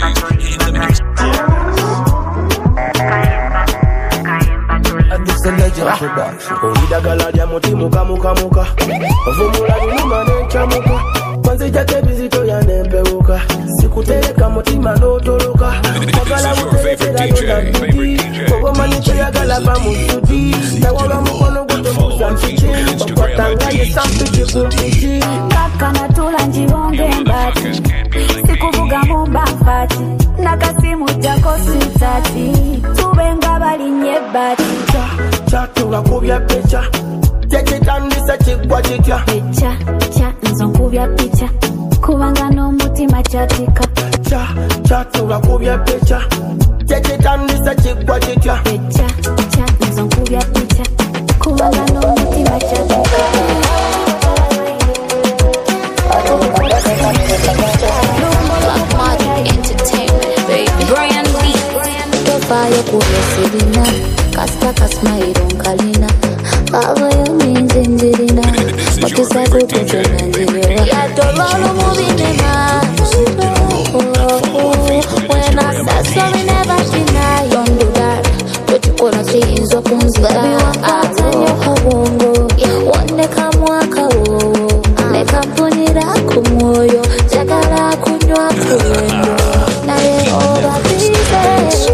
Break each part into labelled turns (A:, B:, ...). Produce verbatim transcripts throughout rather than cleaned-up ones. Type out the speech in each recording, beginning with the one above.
A: in the mix. Olida galadia moti muka muka muka Vumula niluma nencha muka Kwanzi jake bizito ya nembeuka Sikuteleka motima notoloka Magala utelekera yona bidi Kogo manicho ya galaba musudi Na wala mkono gote musa mchichi Wakwatanga ye sampiti kumpiti
B: Kaka na tula njiwonge mbati Sikuvuga mumba mfati Nakasimu jako sitati Tubenga bali nye bati
A: Chatu wakubya picha Chekitandisa chikwa chitya
B: Picha, cha, nzo nkubya picha Kubanga no mutima chatika
A: Cha, chatu wakubya picha Chekitandisa chikwa chitya
B: Picha, cha, nzo nkubya picha Kubanga no mutima chatika
C: Black Magic Entertainment, baby. Brian Lee Tofayo kuyesilina Kasta kasmairo nkalina Baba yo minzinzirina Matisa kukutena njirewa Yadololo mubinema When I said sorry never deny Don't do that Wetukona siinzo kunzira Baby wakata nyoka bongo Woneka mwaka wowo Neka mpunira kumoyo Jagala kunywa kuwendo Naye oba bize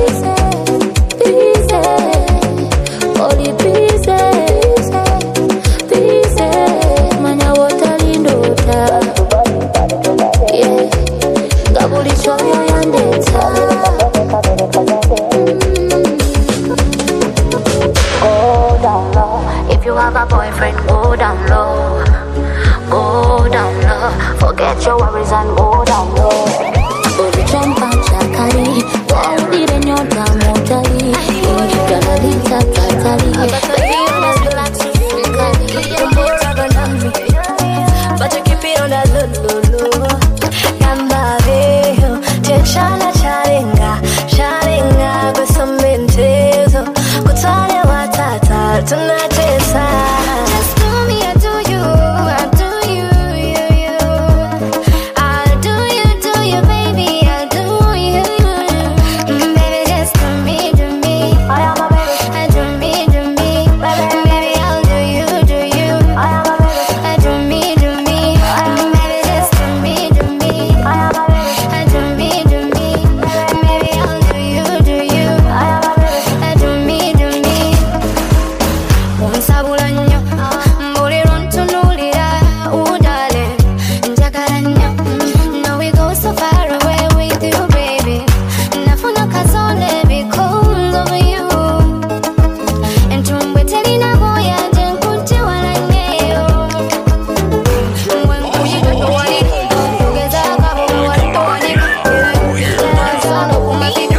C: If you have a boyfriend, go down low. Go down low. Forget your worries and go down low. Go to jump and chakari. Go did in your damn motari. You gonna leave that tatari. Baby, you must relax physically. You put up on me, but you keep it on that low, low, low. Namba veho, tenshana charinga, charinga, go some mentezo. Kutale watata, tunatesa. Just do me, I do you, I do you, you, you. I do you, do you, baby, I do you. Mm, baby, just do me, do me. I am a baby. I do me, do me. Baby, I'll do you, do you. I am a baby. I do me, do me. Baby, just do me, do me. I am a baby. I do me, do me. Baby, I'll do you, do you. I am a baby. I do me, do me. Unsabula nnyo, mbulira ntunulira, ooh darling, njagala nnyo. Now we go so far away with you, baby. Nafuna kasone because of you. Entumbwe telina boya nje nkutte wala nnyo. Ngwe nkuyita towali, tugezako abo wali towali. Nansana okumakini,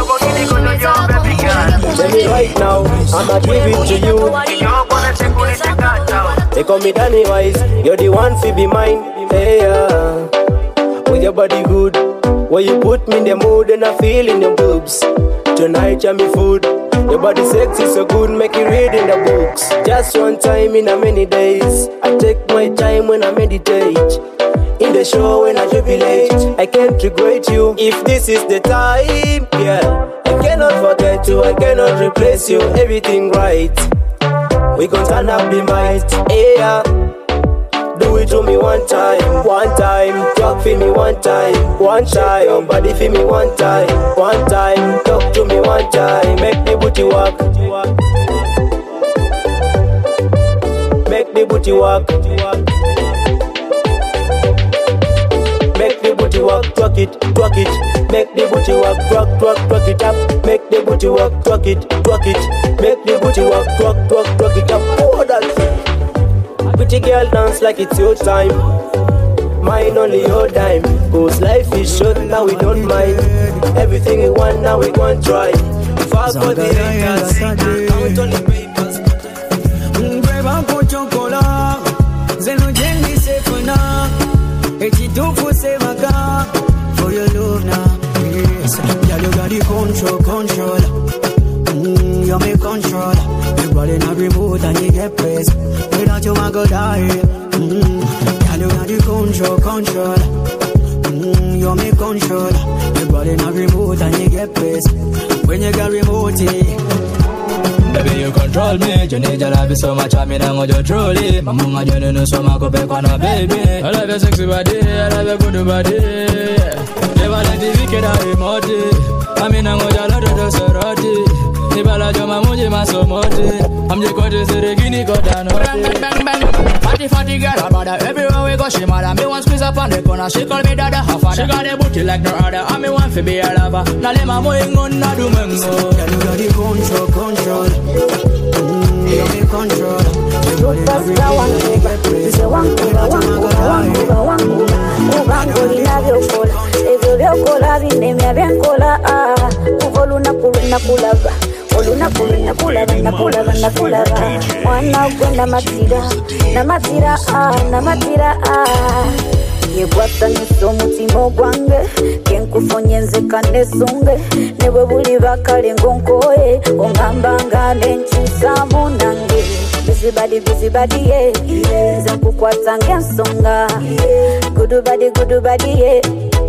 A: Let me right now, I'ma give it to you. They call me Danny Wise, you're the one fi be mine. Hey, yeah. With your body good, where you put me in the mood and I feel in your boobs. Tonight you're me food. Your body sexy so good, make you read in the books. Just one time in a many days, I take my time when I meditate. In the show when I jubilate, I can't regret you if this is the time, yeah. I cannot forget you, I cannot replace you, everything right. We gon' turn up the might, yeah. Do it to me one time, one time. Talk for me one time, one time. Body for me one time, one time. Talk to me one time. Make the booty walk, make the booty walk, make the booty walk. Twerk it, twerk it. Make the booty walk, twerk, twerk, twerk it up. Make the booty walk, twerk it, twerk it. Make the booty walk, twerk, twerk, twerk it up. Oh, that's pretty girl, dance like it's your time. Mine only your dime. Cause life is short, now we don't mind. Everything we want, now we gon' try. Fuck for the haters, count on the papers. Mgreba po chokola, zeno jengi sefuna. Eti tufu sevaka, for your love now. Yes, yeah, you got the control, control. Mm, you make control. You got in a remote and you get pressed. Without you, I go die. Mm, yeah, you got the control, control. Mm, you make control. You body in a remote and you get pissed when you get remote. Baby, you control me. You need your love so much. I mean, I'm going to truly. My mama, you know, so much. Go back on a baby. I love your sexy body. I love your good body. Never let the wicked out remote. I mean, I'm going to love the sorority. Nibala joma muji masomote. I'm the go to the guinea go down. Bang bang bang. Party fatty girl, her mother. Everywhere we go, she mother. Me one squeeze up on the corner. She call me dada, her father. She got a booty like no other. I'm me one for be a lover. Now let my boy go na do mengo. Yeah, you got the control, control. Mm, you got the control. You got the one nigga. You say one kuba, one kuba, one kuba, one kuba. Kubango linavyo kola. Evyo vyo kola vinemya vyankola. Ah, kuvoluna kuluna kulava. Oluna kuluna kulava, na kulava, na kulava. Mwana kwenda matira, na matira ah, na matira ah. Yegwata niso mutima gwange, kenkufonye nze kanesunge. Newe buli bakale ngonkoye, ongamba ngane nkyusa munange. Busy body, busy body, yeah, yeah. Nze nkukwata ngensonga, yeah. Good body, good body, yeah.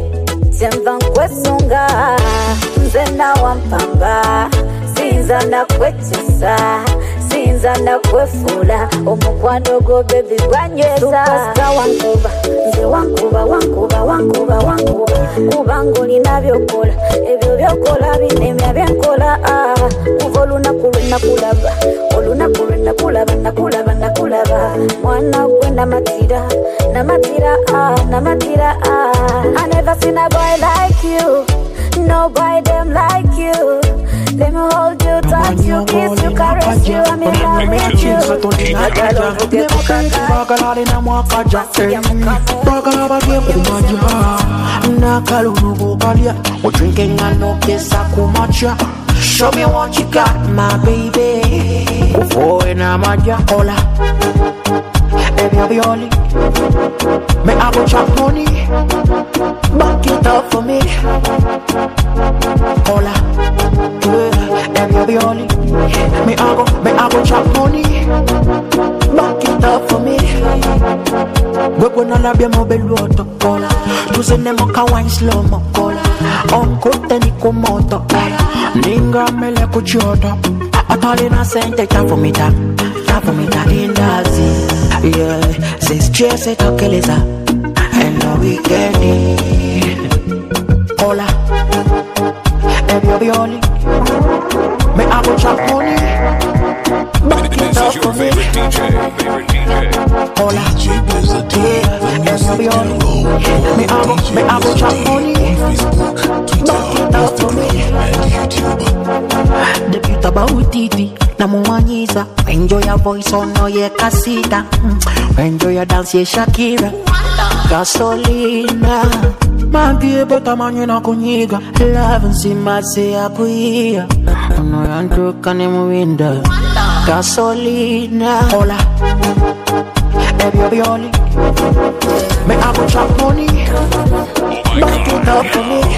A: Temva nkwesunga, nze nawampamba. Sinza na kwetisa, sinza na kwefula. Omukwano go baby gwanyesa. Superstar wankuba, nze wankuba, wankuba, wankuba, wankuba. Kubango linavyo kola, evyo vyo kola vinemya vyankola. Kuvoluna kuluna kulava, oluna kuluna kulava, na kulava, na kulava. Mwana kwenda matira, na matira ah, na matira ah. I never seen a boy like you, no boy them like you. Let me hold you, touch you, kiss you, caress you. I'm in love with you. I love you, get Bagala na mwakaja, Bagala bagia kumaja. Nakalulu kalia, we drinking and no kesa kumacha. Show me what you got, my baby. Ufo ena maja kola. Baby, I'll be only. Me I go chop money. Back it up for me. Kola. Baby, I'll be only. Me I go, me I go chop money. Back it up for me. We gonna love you more below cola. Tu se ne moka wine slow mo cola. On kote ni kumoto. Ninga mele kuchota. Atali na sente cha for me ta. Cha for me ta indazi. Yeah, since Jesse tokeleza. And now we get it. Cola. Baby, I'll be only. Me I go chop money. Back it up for me. Cola. Baby, I'll be only. Me I go, me I go chop money. Back it up for me. The beauty about T V. Namuanyiza. Enjoy your voice on no ye casita. Enjoy your dance ye Shakira. Gasolina. Mambie beta manyena kunyiga. Love nsima se ya kuia. Ono yantoka ni muwinda. Gasolina. Hola. Baby, I'll be only. Me I go chop money. Back it up for me.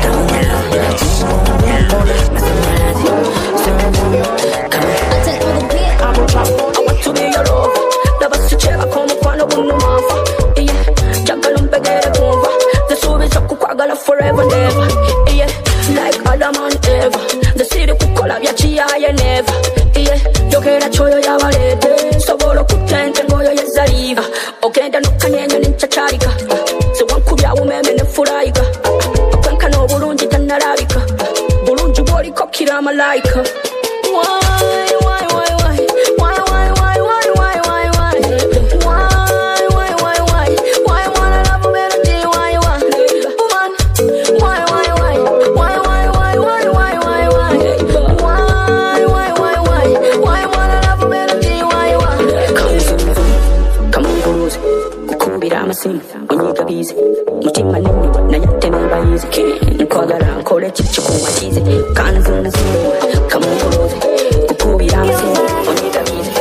A: I go chop money. I want to be your love. Never switch ever come up on a one no more. Yeah, Jagalum begere kumva. The service of Kukagala forever never. Yeah, like Adam and Eva. The city kukola vya chia ya never. Yeah, yokera choyo ya walete. Sobolo kutente ngoyo ya zariva. Ogenda nukanyenyo ninchacharika. Se wankubya umeme nefuraika. Akwenka no bulungi tanarabika. Bulungi boli kokira malaika. Why, why, why, why? Why, why, why, why, why, why, why? Why, why, why, why? Why wanna love a melody? Why, why? Woman, why, why, why? Why, why, why, why, why, why, why? Why, why, why, why? Why wanna love a melody? Why, why? Come on, come on, girls. Kukubira amasimu, unyiga bize. Mutima nini, na yate neba yize. Nkwagala, nkole chichi kumatize. Kanzu nzimu, come on, girls. Kukubira amasimu, unyiga bize.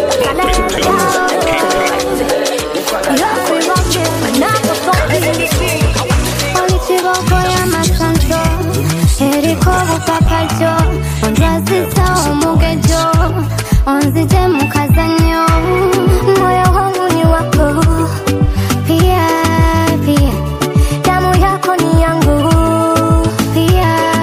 D: Eriko bupapalyo, onzazita omugejo, onzije mukazanyo, moyo wangu ni wako, pia, pia, damu yako ni yangu, pia,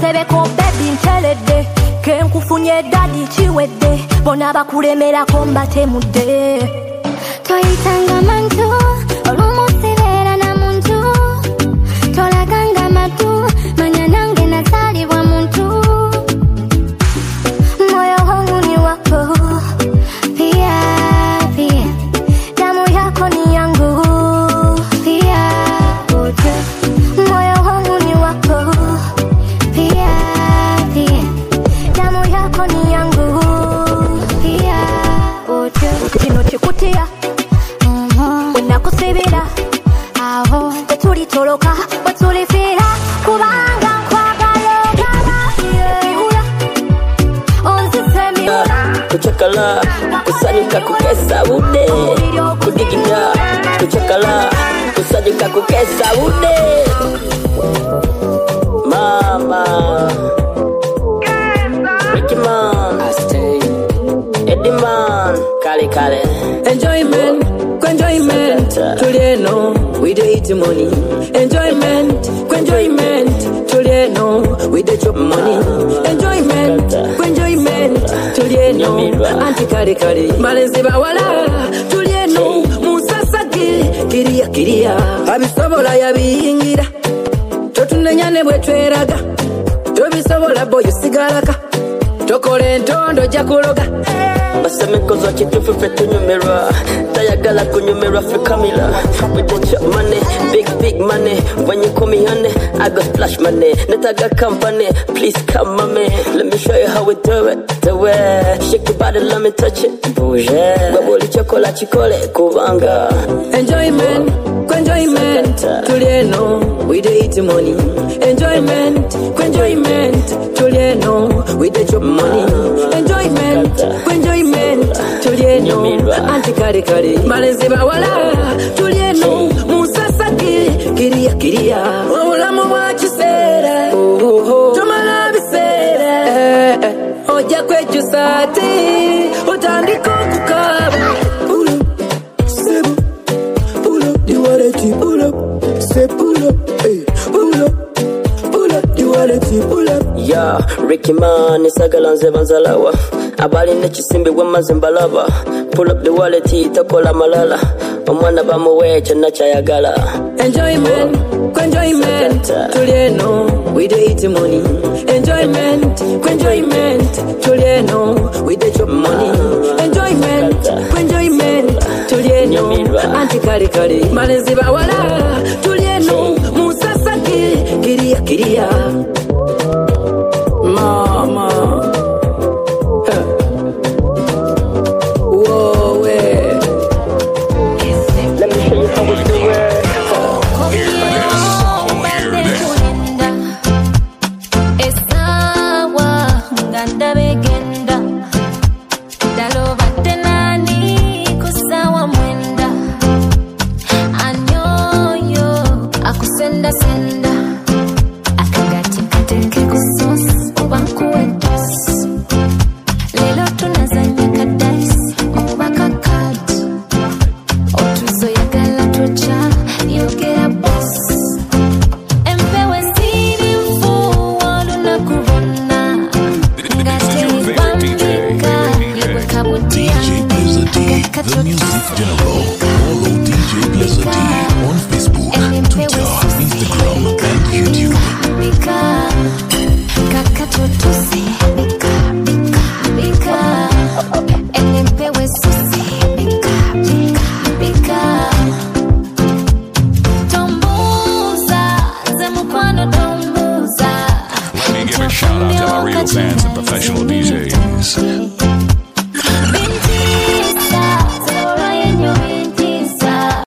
B: Akatebeko baby ntelede kenkufunye daddy chiwedde bona bakulemera kombate mudde
D: toyitanga mantu olumusibera na muntu tolaganga matu manya nange nazalibwa muntu moyo wangu ni wako pia pia damu yako ni yangu pia wote moyo wangu ni wako pia pia damu yako ni yangu pia wote
B: kino chikutia nakusibira aho tetulitoloka wetulifira kubanga nkwagala ogala onzisemira
A: kuchakala kusanyika kukesa bude kudigida kuchakala kusanyika kukesa bude mama Ricky man Eddie man kale kale
E: enjoyment enjoyment tulieno we dey eat money enjoyment enjoyment tulieno we dey chop money enjoyment enjoyment tulieno anti kare kare malenzi bawala tulieno musasage kiria kiria abisobola yabingira totunenyane bwetweraga tobisobola boyo sigalaka tokole ntondo jakuloga
A: basemikozo kitufu fetunyumirwa tayagala kunyumirwa for Camila with the chop money big big money when you call me honey I got splash money netaga company please come mommy let me show you how we do it the way shake your body let me touch it bouge baboli chokola chikole kubanga
E: enjoyment enjoyment tulieno we dey eat money enjoyment enjoyment tulieno we dey chop money enjoyment enjoyment tulieno anti kare kare malenzi bawala tulieno musasage kiria kiria olamu wachisera tomala bisera oja kwejusati utandiko kukaba pull up sebo pull up the wallet pull up say pull up hey pull up pull up the wallet pull up
A: yeah Ricky man isagalanze banzalawa abali nechisimbi wamazimbalaba pull up the wallet itakola malala omwana bamuwecha nachayagala
E: enjoyment enjoyment tulieno we dey eat money enjoyment enjoyment tulieno we dey chop money enjoyment enjoyment tulieno anti kare kare malenzi bawala tulieno musasage kiria kiria mama whoa way
A: let me show you how we do it
B: Senda akagati kateke kusos ubankuentos lelo tunazanya kadais mubaka kad otuzo yagala tucha yogera boss empewe siri mfu waluna kubona ngate bambika yegwe kabutia
F: The Music General. Follow D J Blizzard on Facebook, Twitter, Instagram, and YouTube.
B: Bika, kakatotosi, bika, bika, bika. Enempewe susi, bika, bika, bika. Tombuza, zemukwano tombuza.
F: Let me give a shout out to my real fans and professional D Js.